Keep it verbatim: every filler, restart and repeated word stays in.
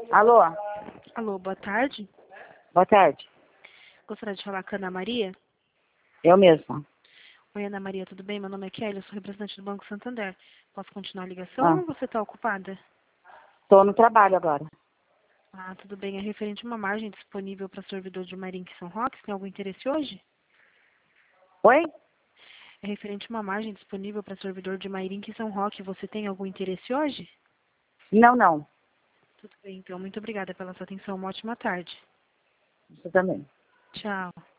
Alô? Alô, boa tarde. Boa tarde. Gostaria de falar com a Ana Maria? Eu mesma. Oi, Ana Maria, tudo bem? Meu nome é Kelly, eu sou representante do Banco Santander. Posso continuar a ligação Ah. ou você está ocupada? Estou no trabalho agora. Ah, tudo bem. É referente a uma margem disponível para servidor de Mairink São Roque. Tem algum interesse hoje? Oi? É referente a uma margem disponível para servidor de Mairink São Roque. Você tem algum interesse hoje? Não, não. Tudo bem, então. Muito obrigada pela sua atenção. Uma ótima tarde. Você também. Tchau.